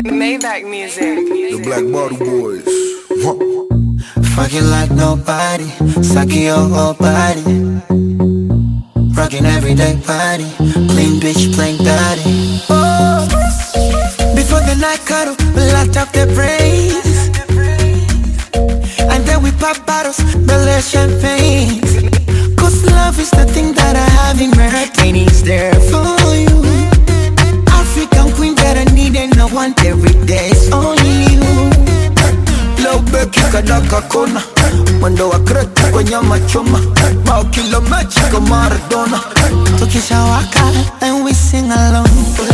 Maybach music. The Black Bottle Boys. Fucking like nobody, sucking your whole body. Rockin' everyday party, clean bitch playing daddy. Oh, before the night cuddle, we locked up their brains, and then we pop bottles, belly champagne. Cause love is the thing that I have in my heart, and it's there for you. African queen that I need and I want every day, it's only you. Low baby kadaka kona, mwendo wa kreta kwenye machoma, mao kilomechi kwa Maradona. Tukisha waka and we sing along.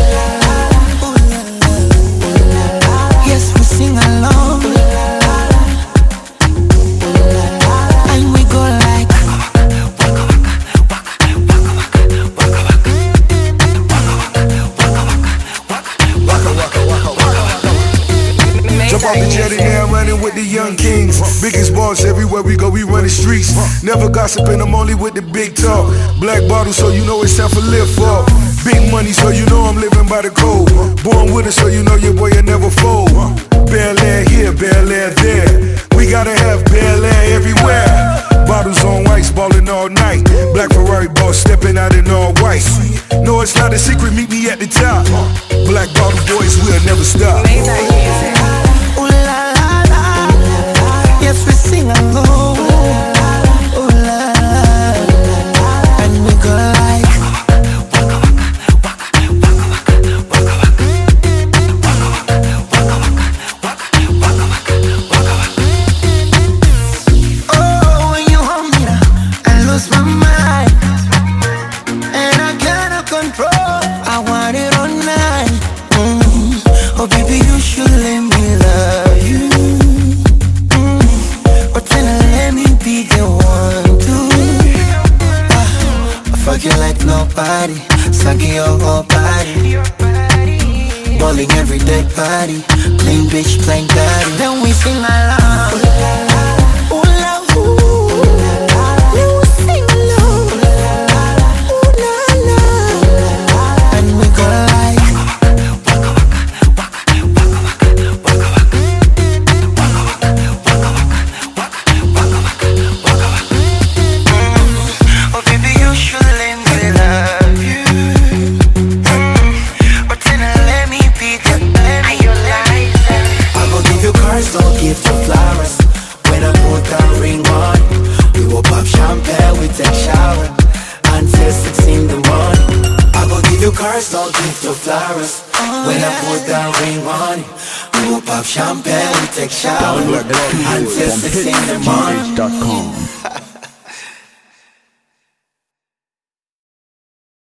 Yes, we sing along. And we go like jump off the jetty now, running with the young kings. Biggest boss, everywhere we go, we run the streets. Never gossiping, I'm only with the big talk. Black bottle, so you know it's time for lift up. Big money, so you know I'm living by the code. Born with it, so you know your boy will never fold. Bel Air here, Bel Air there. We gotta have Bel Air everywhere. Bottles on ice, ballin' all night. Black Ferrari boss stepping out in all white. No, it's not a secret, meet me at the top. Black Bottle Boys, we'll never stop. Maybach music. ooh la la la. Yes, we sing along. Ooh la la. And we go like oh, when you hold me now, I lose my mind, and I cannot control. I want it all night. Oh baby, you should let me love you. But then let me be the one to I fuck you like nobody, sucking your whole body, balling everyday party, clean bitch playing daddy. Then we sing along. Ooh la ooh, then we sing along. Ooh la la, and we go like oh baby, you should let me love you. But then let me be the I go give you cards, don't give you flowers. When I put that ring on, we will pop champagne, we take shower until 6 in the morning. I go give you cards, don't give you flowers. When I put that ring on, we will pop champagne, we take shower Black Bottle Boys until from 6 in the morning. hitgh.com.